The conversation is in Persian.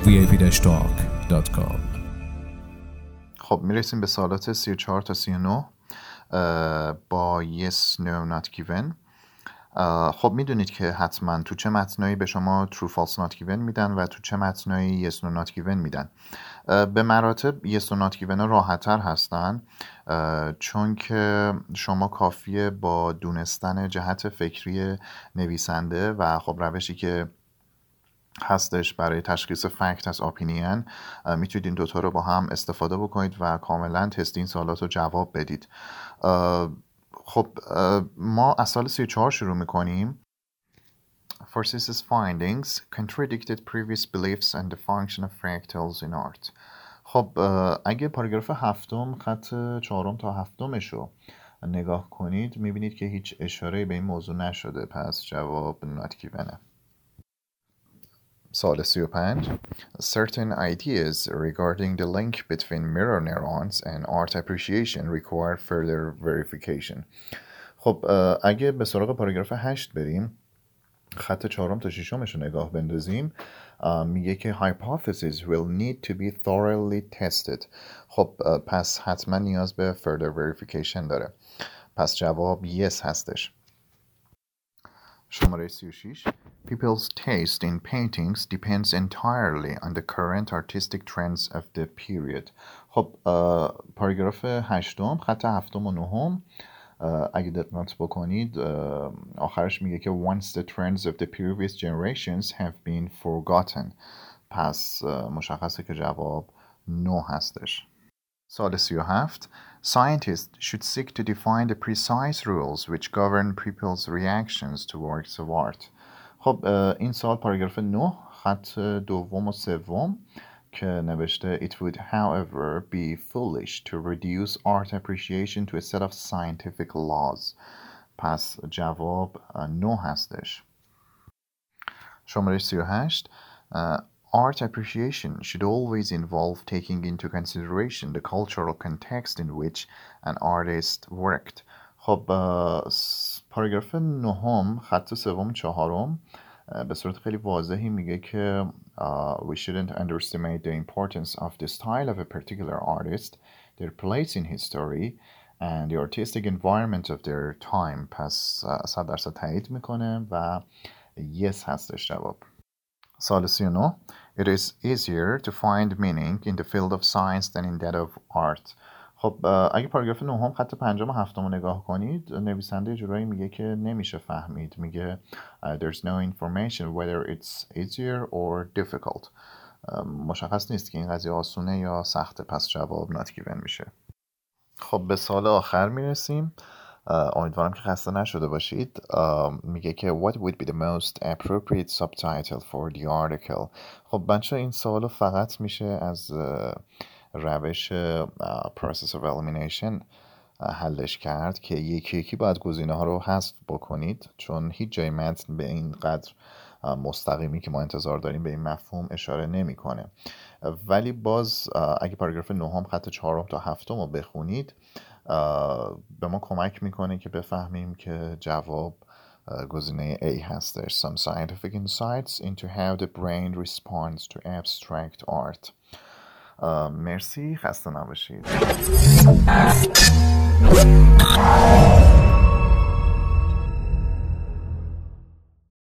vip-talk.com. خب میرسیم به سوالات 34 تا 39 با yes no not given. خب میدونید که حتما تو چه متنایی به شما true false not given میدن و تو چه متنایی yes no not given میدن. به مراتب yes no not given ها راحت تر هستن، چون که شما کافیه با دونستن جهت فکری نویسنده و خب روشی که هستش برای تشخیص فکت از اپینین میتونید این دوتا رو با هم استفاده بکنید و کاملا تست این سوالات رو جواب بدید. خب ما از سال 34 شروع میکنیم. Forsyth's findings contradicted previous beliefs and the function of fractals in art. خب اگه پاراگراف هفتم خط 4 تا 7 رو نگاه کنید میبینید که هیچ اشاره به این موضوع نشده، پس جواب not given. سوال 35. Certain ideas regarding the link between mirror neurons and art appreciation require further verification. خب اگه به سراغ پاراگراف 8 بریم، خط 4 تا 6 رو نگاه بندازیم، میگه که hypotheses will need to be thoroughly tested. خب پس حتما نیاز به further verification داره، پس جواب yes هستش. شماره 36. People's taste in paintings depends entirely on the current artistic trends of the period. خب پاراگراف 8 خط 7 و 9 اگه دقت بکنید آخرش میگه که once the trends of the previous generations have been forgotten. پس مشخصه که جواب 9 هستش. سوال 37. Scientists should seek to define the precise rules which govern people's reactions to works of art. خب این سوال پاراگراف 9 خط 2 و 3 که نوشته It would however be foolish to reduce art appreciation to a set of scientific laws. پس جواب 9 هستش. شماره 38. Art appreciation should always involve taking into consideration the cultural context in which an artist worked. خب پاراگراف 9 خط 3 و 4 به صورت خیلی واضحی میگه که we shouldn't underestimate the importance of the style of a particular artist, their place in history and the artistic environment of their time. پس 100% تایید میکنه و yes هستش جواب. سوال 39. It is easier to find meaning in the field of science than in that of art. خب اگه پاراگراف 9 خط 5 و 7 رو نگاه کنید، نویسنده جورایی میگه که نمیشه فهمید. میگه there's no information whether it's easier or difficult. مشخص نیست که این قضیه آسونه یا سخته، پس جواب not given میشه. خب به سوال آخر میرسیم. امیدوارم که خسته نشده باشید. میگه که what would be the most appropriate subtitle for the article. خب بچه این سوالو فقط میشه از روش process of elimination حلش کرد که یکی یکی باید گزینه ها رو حذف بکنید، چون هیچ جای متن به این قدر مستقیمی که ما انتظار داریم به این مفهوم اشاره نمیکنه. ولی باز اگه پاراگراف 9 خط 4 تا 7 رو بخونید به ما کمک میکنه که بفهمیم که جواب گزینه A هستش. Some scientific insights into how the brain responds to abstract art. مرسی، خسته نباشید.